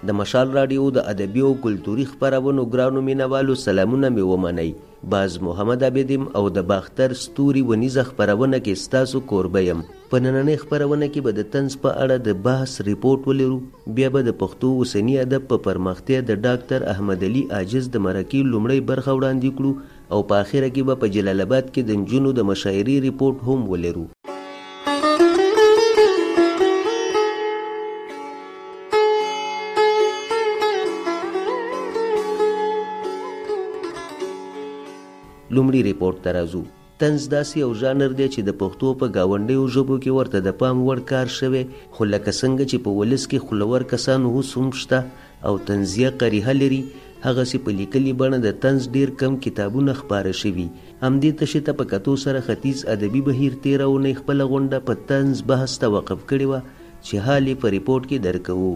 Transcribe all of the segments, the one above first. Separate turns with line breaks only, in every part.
د مشال راډیو د ادبي او کلتوري خپرونو ګرانو مینوالو سلامونه مې ومنئ. باز محمد عابدیم او د باختر ستوري ونیزه خپرونه کې ستاسو کوربه یم. په نننۍ خپرونه کې به د طنز په اړه د بحث ریپورټ ولرو. بیا به د پښتو اوسني ادب په پرمختیا د ډاکټر احمد علي عاجز د مرکې لومړۍ برخه وړاندې کړو او په اخره کې به په جلال آباد کې د نجونو د مشاعرې ریپورټ هم ولرو. لومړی ریپورټ ته راځو. طنز داسې یو ژانر دی چې د پښتو په ګاونډیو ژبو کې ورته د پام وړ کار شوی، خو لکه څنګه چې په ولس کې خولور کسان اوس هم شته او طنزیه قریحه لري، هغسې په لیکلي بڼه د طنز ډېر کم کتابونه خپاره شوي. همدې تشې ته په کتو سره ختیځ ادبي بهیر تېره اونۍ خپله غونډه په طنز بحث ته وقف کړې وه چې حال یې په ریپورټ کې درکوو.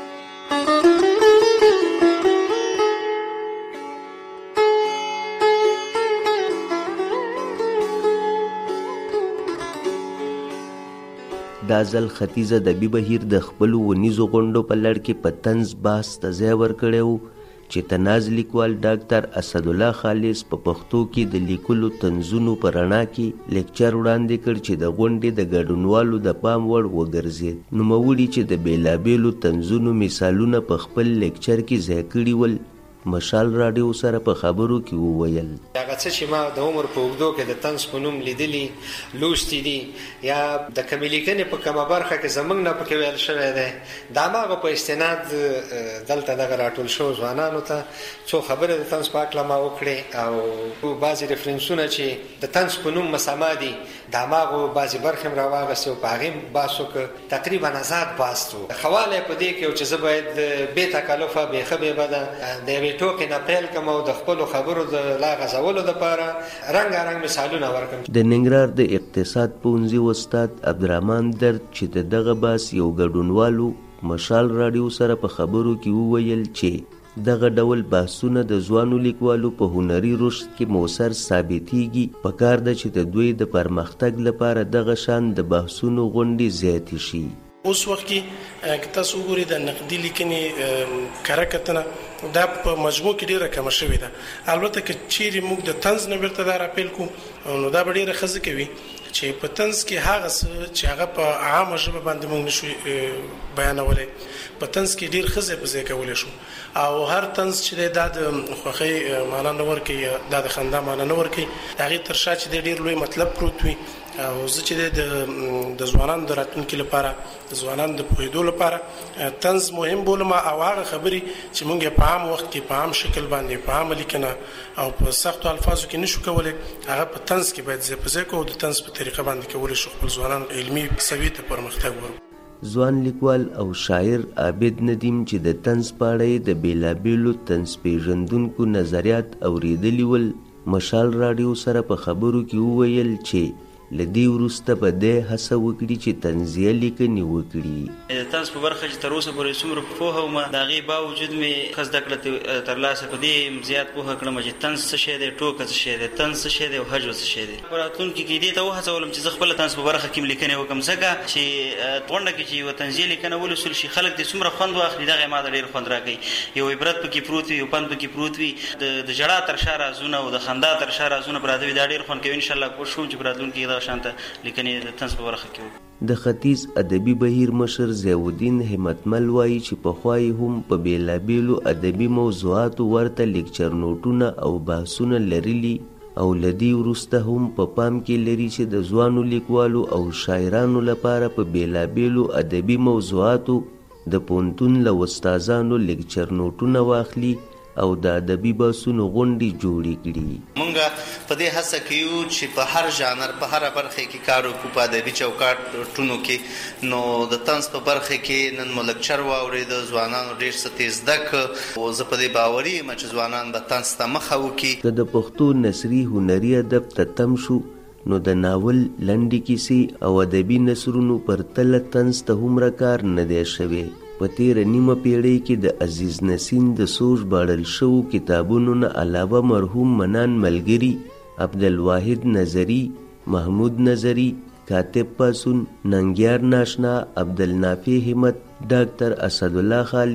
دا ځل ختیځ ادبي بهیر د خپلو ونیزو غونډو په لړ کې په طنز بحث ته ځای ورکړی و چې تناز لیکوال ډاکټر اسدالله خالص په پښتو کې د لیکلو طنزونو په رڼا کې لیکچر وړاندې کړ چې د غونډې د ګډونوالو د پام وړ وګرځېد. نوموړي چې د بېلابېلو طنزونو مثالونه په خپل لیکچر کې ځای کړي ول، مشال راډیو سره په خبرو کې وویل:
هغه څه چې ما د عمر په اوږدو کې د طنز په نوم لیدلي لوستي دي یا د کمې لیکنې په کومه برخه کې زموږ نه پکې ویل شوی دی، د هماغه په استناد دلته دغه راټول شوو ځوانانو ته څو خبرې د طنز په هکله ما وکړې او بعضې ریفرنسونه چې د طنز په نوم مسما دي د هماغو بعضې برخې م راواغستې او په هغې م بحث وکړ. تقریبا آزاد بحث و. خواله یې په دې کې چې زه باید بې تکلفه بېښه بېبده د یوې ټوکې نه پیل کړم او د خپلو خبرو د لا غځولو دپاره رنګارنګ مثالونه ورکړم.
د ننګرهار د اقتصاد پوهنځي استاد عبدالرحمن درد چې د دغه بحث یو ګډونوالو مشال راډیو سره په خبرو کې وویل چې دغه ډول بحثونه د ځوانو لیکوالو په هنري رشد کې مؤثر ثابتېږي. پکار ده چې د دوی د پرمختګ لپاره دغه شان د بحثونو غونډې زیاتې شي.
اوس وخت کې که تاسو وګورئ د نقدي لیکنې کره کتنه دا په مجموع کې ډېره کمه شوې ده. البته که چیرې موږ د طنز نه بیرته دا راپیل کړو نو دا به ډېره ښه کوي چې په طنز کې هغه څه چې هغه په عامه ژبه باندې موږ نشو بیانولی، په طنز کې ډېر ښه ځای په ځای کولی شو او هر طنز چې دی دا د خوښۍ معنا نه ورکوي، دا د خندا معنا نه ورکوي، د هغې تر شا چې دی ډېر لوی مطلب پروت وي. او زه چې دی د ځوانانو د راتلونکي لپاره د ځوانانو د پوهېدو لپاره طنز مهم بولم او هغه خبرې چې موږ یې په عام وخت کې په عام شکل باندې په عامه لیکنه او په سختو الفاظو کې نشو کولی، هغه په طنز کې باید ځای په ځای کوو، د طنز په طریقه باندې کولی شو خپل ځوانان علمي سویې ته پرمختګ ورکړو.
ځوان لیکوال او شاعر عابد ندیم چې د طنز په اړه د بېلابېلو طنز پېژندونکو نظریات اورېدلي ول، مشال راډیو سره په خبرو کې وویل چې له دې وروسته به دی هڅه وکړي چې طنزیه لیکنې وکړي.
د طنز په برخه چې تر اوسه پورې څومره پوهه ومه د هغې باوجود مې ښه زده کړه ترلاسه په دې زیات پوهه کړم چې طنز څه شی دی، ټوکه څه شی دی، طنز څه شی دی او هجو څه شی دی. په راتلونکي کې دې ته وهڅولم چې زه خپله طنز په برخه کې م لیکنې وکړم، ځکه چې غونډه کې چې یوه طنزیه لیکنه ولوستل شي خلک دې څومره خوند واخلي، دغه ما ته ډېر خوند راکوي. یو عبرت پکې پروت وي، یو پند پکې پروت وي، د ژړا تر شا رازونه او د خندا تر شا رازونه پراته وي، دا ډېر خوند کوي. انشاءالله کوشش کوم چې په راتلونکي کې دغه شانته لیکنې د طنز په برخه کې وکړو.
د ختیځ ادبي بهیر مشر ضیاءالدین همتمل وایي چې پخوا یې هم په بېلابېلو ادبي موضوعاتو ورته لیکچر نوټونه او بحثونه لرلي او له دې وروسته هم په پام کې لري چې د ځوانو لیکوالو او شاعرانو لپاره په بېلابېلو ادبي موضوعاتو د پوهنتون له استادانو لیکچر نوټونه واخلي او د ادبي بحثونو غونډې جوړې کړي.
مونږ په دې هڅه کوو چې په هر ژانر په هره برخه کې کار وکړو په ادبي چوکاټونو کې. نو د طنز په برخه کې نن مو لیکچر واورېد، ځوانانو ډېر څه تېز زده کړه او زه په دې باوري یم چې ځوانان به طنز ته مخه وکړي.
که د پښتو نثري هنري ادب ته تم شو نو د ناول لنډې کیسې او ادبي نثرونو پرتله طنز ته هومره کار نه دی شوی. په تېره نیمه پیړۍ کې د عزیز نسیم د سوچ باړل شوو کتابونو نه علاوه مرحوم منان ملګري، عبدالواحد نظري، محمود نظري، کاتب پاسون، ننګیار ناشنا، عبدالنافع همت، ډاکټر اسدالله خالص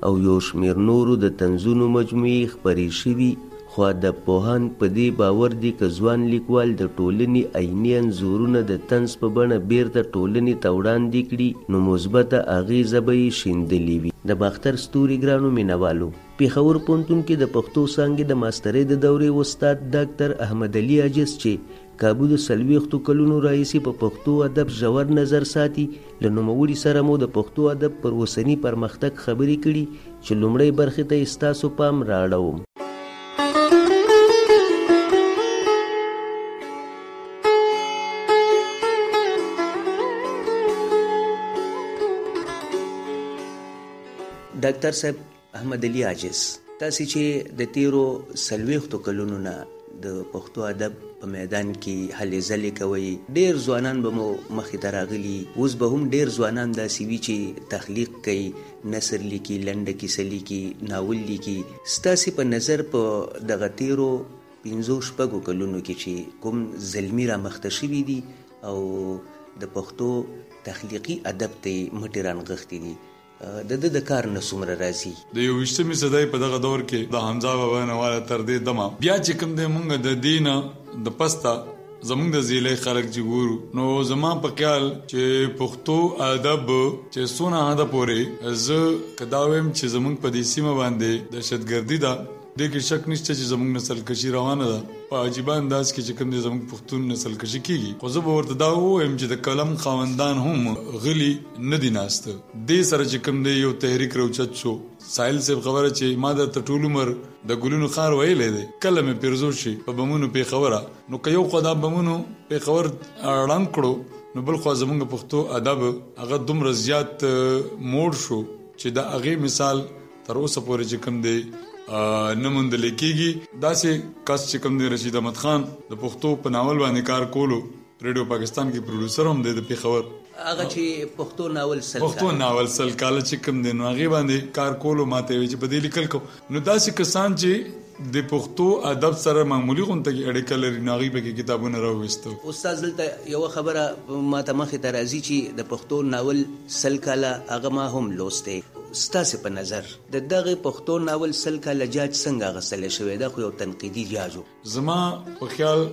او یو شمېر نورو د طنزونو مجموعې خپرې شوي، خو ادبپوهان په دې باور دي که ځوان لیکوال د ټولنې عیني انځورونه د طنز په بڼه بیرته ټولنې ته وړاندې کړي نو مثبته اغیزه به یې شیندلې وي. د باختر ستوري ګرانو مینوالو، پېښور پوهنتون کې د پښتو څانګې د ماسترۍ د دورې استاد ډاکټر احمد علي عاجز چې کابو د 40 کلونو راهیسې په پښتو ادب ژور نظر ساتي، له نوموړي سره مو د پښتو ادب پر اوسني پرمختګ خبرې کړي چې لومړۍ برخې ته یې ستاسو پام رااړوم. ډاکټر صاحب احمد علي عاجز، تاسې چې د تیرو 40 کلونو نه د پښتو ادب په میدان کې هلې ځلې کوئ، ډېر ځوانان به مو مخې ته راغلي، اوس به هم ډېر ځوانان داسې وي چې تخلیق کوي، نثر لیکي، لنډه کیسه لیکي، ناول لیکي. ستاسې په نظر په دغه تیرو 5-6 کلونو کې چې کوم زلمي رامخته شوي دي او د پښتو تخلیقي ادب ته مټې رانغښتې دي، د کار نه څومره راځي؟ د
21مې صدۍ په دغه دور کې د حمزه بابا نه والا تر دې دمه بیا چې کوم دی مونږ د دینه د پسته زمونږ د زیلې خلک چې ګورو نو زما په خیال چې پښتو ادب چې څونه حده پورې زه که دا ویم چې زمونږ په دې سیمه باندې دهشتګردي ده، دې کې شک نشته چې زمونږ نسل کشي روانه ده په عجیبه انداز کې چې کوم دی زمونږ پښتون نسل کشي کېږي. خو زه به ورته دا ووایم چې د قلم خاوندان هم غلي نه دي ناسته، دې سره چې کوم دی یو تحریک راوچت شو. ساحل صاحب خبره چې ما درته ټول عمر د ګلونو خار ویلی دی، کله مې پیرزو شي په بمونو پېښوره، نو که یو خوا دا بمونو پېښور ړنګ کړو نو بل خوا زمونږ پښتو ادب هغه دومره زیات موړ شو چې د هغې مثال تر اوسه پورې چې کوم دی نه موندل کېږي. داسې کس چې کوم دی رشید احمد خان د پښتو په ناول باندې کار کولو، ریډیو پاکستان کې پروډوسر هم دی د پېښور،
هغه چې پښتو ناول
سل کاله چې کوم دی نو هغې باندې کار کولو ماته وی چې په دې لیکل کو. نو داسې کسان چې د پښتو ادب سره معمولی غونته کې اړیکه لري نو هغې پکې کتابونه راوویستو.
استاد دلته یوه خبره ماته مخې ته راځي چې د پښتو ناول 100 کاله هغه ما هم لوستی، ستاسې په نظر د دغه پښتو ناول 100 کاله جاج څنګه اخیستلی شوی دا خو یو تنقیدي جاج و. زما
په خیال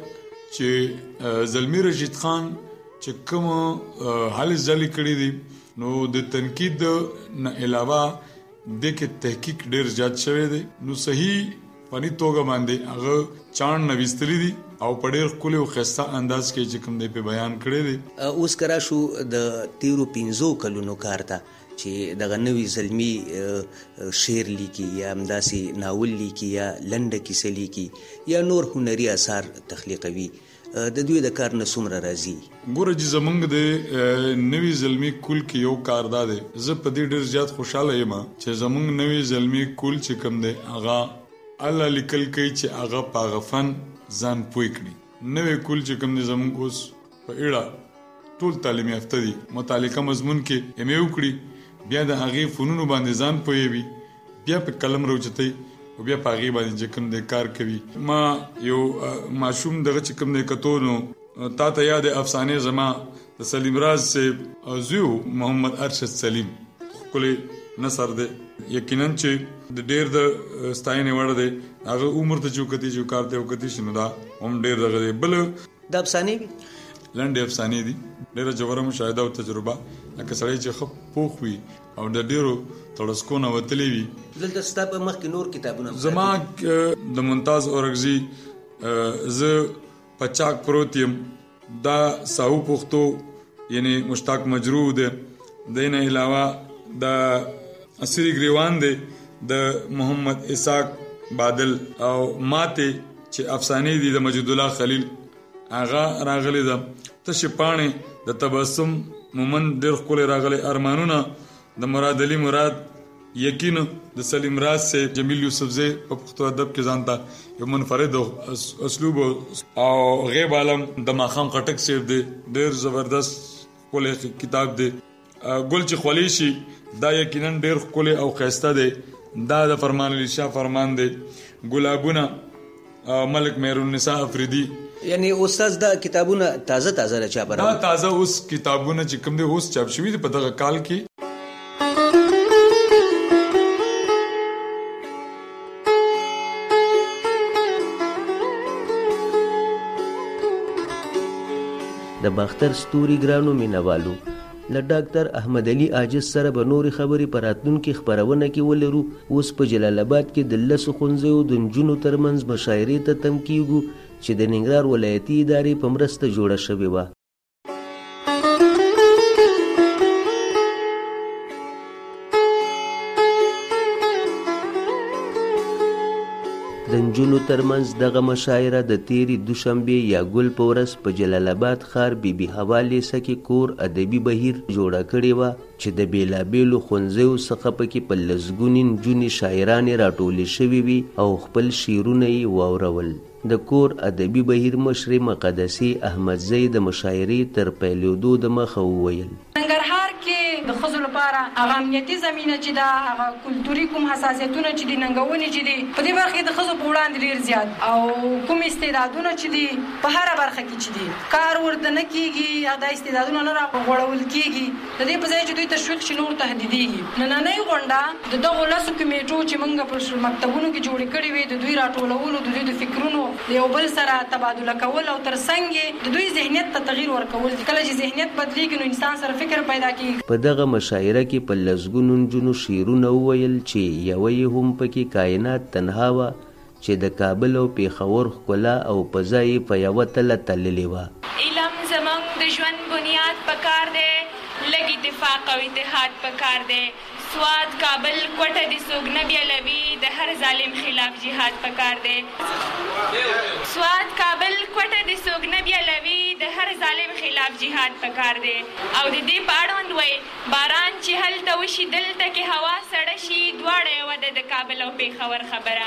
چې زلمی رشید خان چې کوم هلې ځلې کړي دي نو د تنقید نه علاوه د کې تحقیق ډېر زیات شوی دی، نو صحیح فني توګه باندې هغه چاڼ نویستلی دي او په ډېر ښکلي او ښایسته انداز کې چې کوم دی په بیان کړی دی.
اوس که راشو د تیرو 5 کلونو کار ته چې دغه نوي زلمي شعر لیکي یا همداسې ناول لیکي یا لنډه کیسه لیکي یا نور هنري اثار تخلیقوي، د دوی د کار نه څومره راځي؟
ګوره چې زمونږ د نوي زلمي کول کې یو کار دا دی، زه په دې ډېر زیات خوشحاله یم چې زمونږ نوي زلمي کول چې کوم دی هغه الله لیکل کوي چې هغه په هغه فن ځان پوه کړي. نوی کول چې کوم دی زمونږ اوس په ایړه ټول تعلیم یافته دي، متعلقه مضمون کې MA وکړي، بیا د هغې فنونو باندې ځان پوهوي، بیا په قلم راوچتوي او بیا په هغې باندې چې کوم دی کار کوي. ما یو ماشوم دغه چې کوم دی کتو نو تا ته یاد افسانې زما د سلیم راز صاحب زوی محمد ارشد سلیم، ښکلی نثر دی، یقینا چې د ډېر د ستاینې وړ دی، هغه عمر ته چې وکتي چې کار ته وکتي شي نو دا هم ډېر دغه دی. بل
د افسانې
لنډې افسانې دي، ډېره ژوره مشاهده او تجربه، لکه سړی چې ښه پوخ وي او د ډېرو تړسکو نه وتلی وي.
دلته ستا په مخکې نور کتابونه
زما د ممتاز اورکزي زه په چاک پروت یم، دا ساهو پښتو یعنی مشتاق مجروح دی، د نه علاوه د اسری ګریوان دی د محمد اسحاق بادل، او ماته چې افسانې دي د مجید الله خلیل هغه راغلی ده. تشې پاڼې د تبسم مومن ډېر ښکلی راغلی، ارمانونه د مراد علي مراد، یقین د سلیم راز سے جمیل یوسفزی په پښتو ادب کې ځان ته یو منفرد اسلوب او غیب عالم د ماښام خټک صاحب دی، ډېر زبردست ښکلی کتاب دی. ګل چې خولی شي دا یقینا ډېر ښکلی او ښایسته دی، دا د فرمان علی شاه فرمان دی. ګلابونه ملک مهرالنساء افریدي،
یعنی استاد دا کتابونه تازه را چاپ راوړي،
دا تازه اوس کتابونه چې کوم دي اوس چاپ شوي دي په دغه کال کې.
د باختر ستوري ګرانو مینوالو له ډاکټر احمد علي عاجز سره به نورې خبرې په راتلونکي خپرونه کې ولرو. اوس په جلال آباد کې د 10 ښوونځیو د نجونو ترمنځ مشاعرې ته تم کیږو چې د ننګرهار ولایتي ادارې په مرسته جوړه شوې وه. د نجونو ترمنځ دغه مشاعره د تیرې دوشنبې یا ګل په ورځ په جلال آباد ښار بیبي حوا لیسه کې کور ادبي بهیر جوړه کړې وه چې د بېلابېلو ښوونځیو څخه پکې په لسګونې نجونې شاعرانې راټولې شوې وي او خپل شعرونه یې واورول. د کور ادبي بهیر مشرې مقدسې احمدزۍ د مشاعرې تر پیلېدو د مخه وویل:
ننګرهار کې د ښځو لپاره هغه امنیتي زمینه چې ده، هغه کلتوري کوم حساسیتونه چې دي، ننګونې چې دي، په دې برخه کې د ښځو په وړاندې ډېر زیات او کوم استعدادونه چې دي په هره برخه کې چې دي کار ورته نه کېږي، دا استعدادونه نه راغوړول کېږي. د دې په ځای چې دوی تشویق شي نور تهدیدېږي. نننۍ غونډه د دغو 10 کمیټو چې موږ په مکتبونو کې جوړې کړې وې د دوی راټولولو، د دوی د فکرونو د یو بل سره تبادله کول او ترڅنګ یې د دوی ذهنیت ته تغییر ورکول. کله چې ذهنیت بدلېږي نو انسان سره فکر پیدا کېږي.
په دغه مشاعره کې په لسګونو نجونو شعرونه وویل چې یوه یې هم پکې کائنات تنها وه چې د کابل او پېښور ښکلا او فضا یې په یوه تله تللې وه.
علم زموږ د ژوند بنیاد پکار دی، لږ اتفاق او اتحاد پکار دی. سواد کابل کوټه د څوک نه بیلوي، د هر ظالم خلاف جهاد پکار دی. سواد کابل کوټه د څوک نه بیلوي، د هر ظالم خلاف جهاد پکار دی. او د دې په اړوند وایي باران چې هلته وشي دلته کې هوا سړه شي، دواړه یوه د کابل او پېښور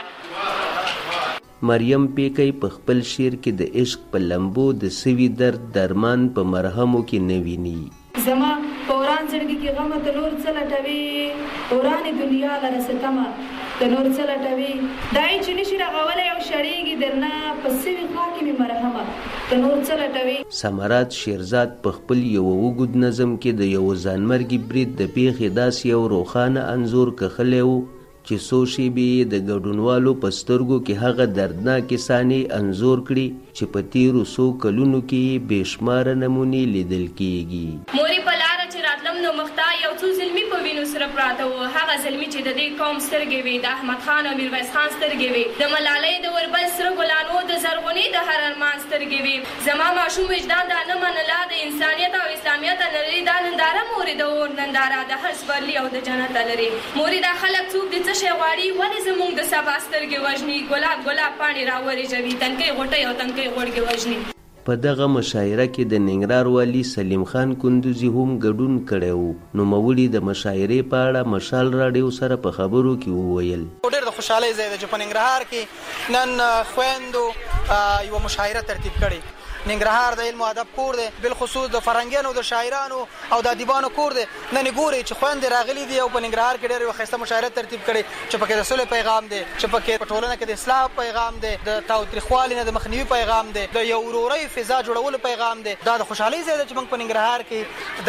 خبره.
مریم پیکی په خپل شعر کې د عشق په لمبو د سوي درد درمان په مرهمو کې نه ویني.
زما په وران زړګي کې غمه د نور څه لټوي، ورانې دنیا لره ستمه د نور څه لټوي. دای چې نشي رغولی او شړېږي درنه په سوي خوا کې مې مرهمه د نور څه لټوي.
سمرات شیرزاد په خپل یوه اوږد نظم کې د یوه ځانمرګي برید د پیښې داسې یو روښانه انځور کښلی و چې څو شېبې د ګډونوالو په سترګو کې هغه دردناکې صحنې انځور کړي چې په تېرو څو کلونو کې بې شماره نمونې لیدل کېږي.
مورې په لاره چې راتلم نو مخته یو څو زلمي په وینو سره پراته وو. هغه زلمي چې د دې قوم سترګې وې، د احمد خان او میرویس خان سترګې وې، د ملالۍ د وربل سره ګلانو د زرغونې د هر ارمان سترګې وې. زما ماشوم وجدان دا نه منله د انسانیت او اسلامیت لري، دا ننداره مورې د اور ننداره د هر سپرلي او د جنت لري. مورې دا خلک څوک دي څه شی غواړي، ولې زموږ د سبا سترګې وژني، ګلاب ګلاب پاڼې راورېژوي، تنکۍ غوټۍ او تنکۍ غوړګې وژني.
په دغه مشاعره کې د ننګرهار والي سلیم خان کندوزي هم ګډون کړی و. نوموړي د مشاعرې په اړه مشال راډیو سره په خبرو کې وویل:
ډېر د خوشحالۍ ځای دی چې په ننګرهار کې نن خویندو یوه مشاعره ترتیب کړې. ننګرهار د علم او ادب کور دی، بالخصوص د فرهنګیانو د شاعرانو او د ادیبانو کور دی. نن ګورئ چې خویندې راغلي دي او په ننګرهار کې ډېره یوه ښایسته مشاعره ترتیب کړې چې پکې د صلح پیغام دی، چې پکې په ټولنه کې د اصلاح پیغام دی، د تاوتریخوالي نه د مخنیوي پیغام دی، د یو ورورۍ فضا جوړولو پیغام دی. دا د خوشحالۍ ځای دی چې موږ په ننګرهار کې